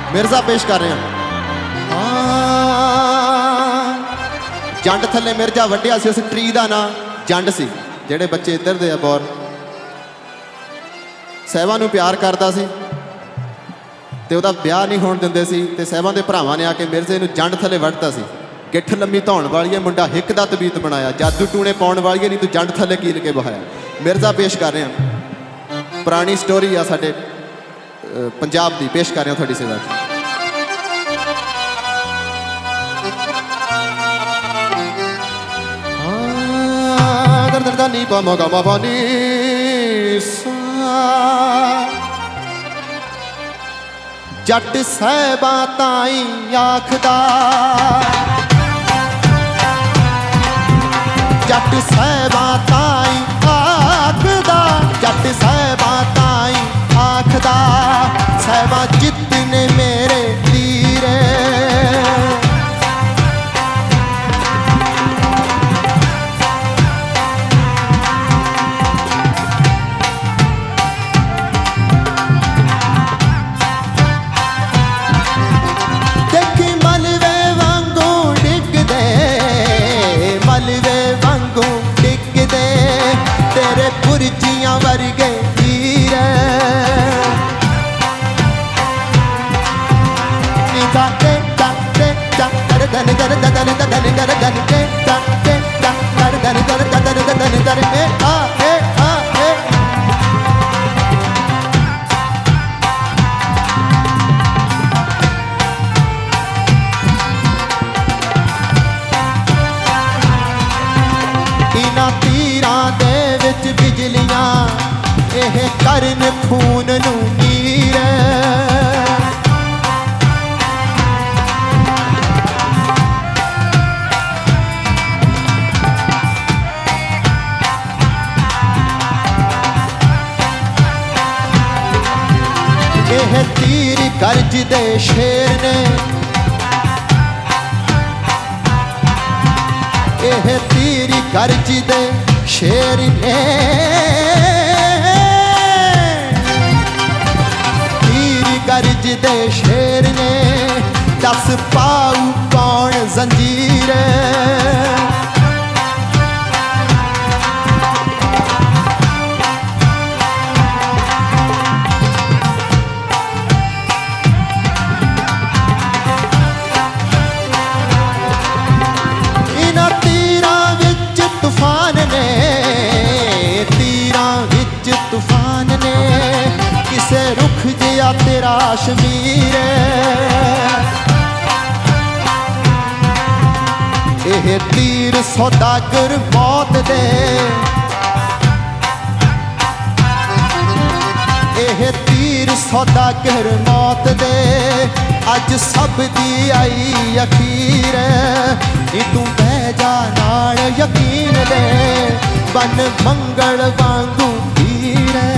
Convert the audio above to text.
मिर्जा पेश कर रहे हैं। जंड थले मिर्जा वड्डिया सी, उस ट्री का नाम जंड सी। जेडे बच्चे इधर दे बौर सहबा नूं प्यार करता सी ते उहदा ब्याह नहीं होण दिंदे सी ते सहबा दे भरावां ने आके मिर्जे नूं जंड थले वड्डता सी। गिठ लम्मी धौण वाली है, मुंडा हिक दा तबीत बनाया, जादू टूने पाउण वाली है, नहीं तू जंड थले कील के बहाया। मिर्जा पेश कर रहे हैं, पुरानी स्टोरी आ साडे पंजाब दी, पेश कर रहे हैं थोड़ी सेवा। नी पा मा गा मा पा नी सा। जट सहबा ताई आखदा, जट सहबा ताई आखदा, जट सहबा ताई आखदा, सहबा जितने मेरे तीरे। पुरजियां वर्गे हीर तीरां दे विच बिजलियां एह करन खून नूं नीर। एह तीर गर्ज दे शेर ने, एह तीर गर्ज दे शेर ने, तीर गर्ज दे शेर ने, दस पाऊ कौन जंजीर। तूफान ने किसे रुख जिया तेरा शमीर। एह तीर सौदागर मौत दे, एह तीर सौदागर मौत दे, अज सब दी आई अखीर। तू बह जा नाल यकीन दे, बन मंगल वांगू हीर।